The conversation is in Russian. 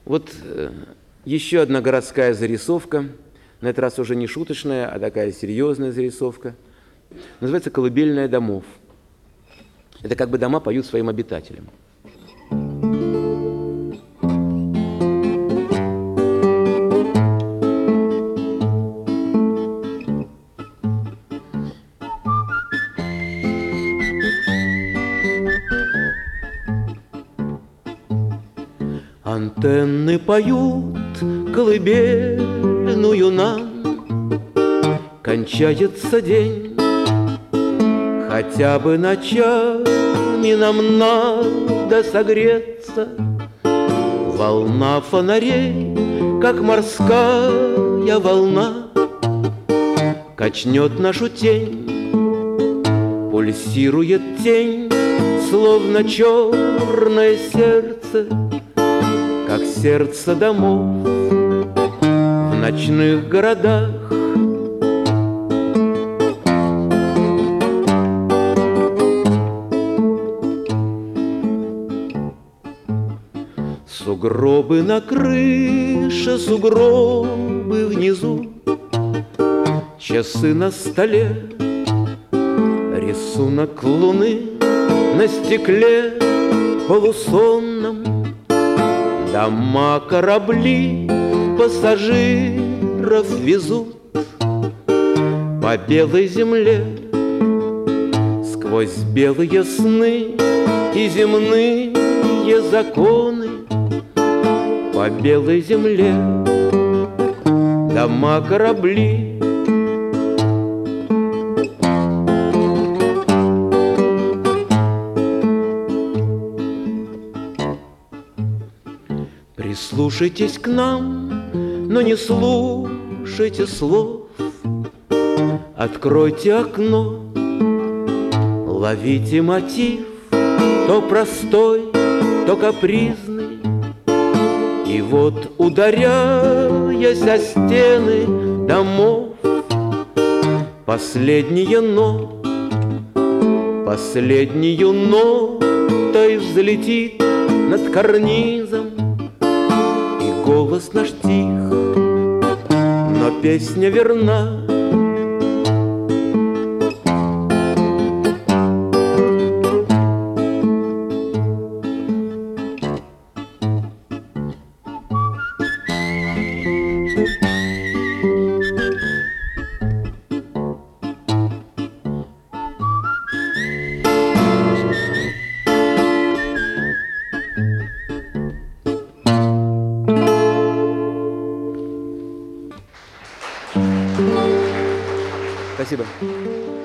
Вот еще одна городская зарисовка, на этот раз уже не шуточная, а такая серьезная зарисовка. Называется «Колыбельная домов». Это как бы дома поют своим обитателям. Антенны поют колыбельную нам, кончается день, хотя бы ночами нам надо согреться. Волна фонарей, как морская волна, качнет нашу тень, пульсирует тень, словно черное сердце, как сердце домов в ночных городах. Сугробы на крыше, сугробы внизу, часы на столе, рисунок луны на стекле полусонном. Дома, корабли, пассажиров везут по белой земле, сквозь белые сны и земные законы. По белой земле дома, корабли. Прислушайтесь к нам, но не слушайте слов. Откройте окно, ловите мотив, то простой, то капризный. И вот, ударяясь о стены домов, последнюю нотой взлетит над карнизом. И голос наш тих, но песня верна. Спасибо.